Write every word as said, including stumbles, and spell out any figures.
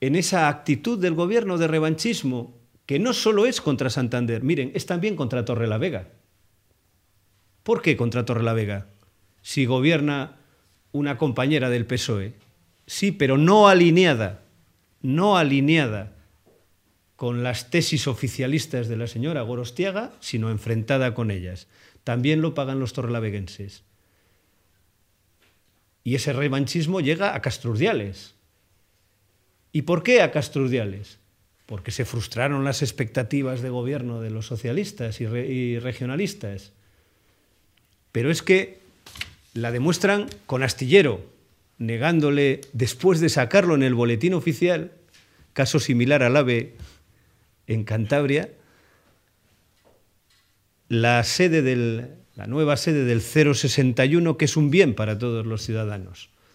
en esa actitud del gobierno de revanchismo, que no solo es contra Santander, miren, es también contra Torrelavega. ¿Por qué contra Torrelavega? Si gobierna una compañera del P S O E. Sí, pero no alineada, no alineada con las tesis oficialistas de la señora Gorostiaga, sino enfrentada con ellas. También lo pagan los torrelaveguenses. Y ese revanchismo llega a Castrurdiales. ¿Y por qué a Castrurdiales? Porque se frustraron las expectativas de gobierno de los socialistas y, re y regionalistas. Pero es que la demuestran con Astillero, negándole, después de sacarlo en el boletín oficial, caso similar al AVE en Cantabria, la, sede del, la nueva sede del cero sesenta y uno, que es un bien para todos los ciudadanos.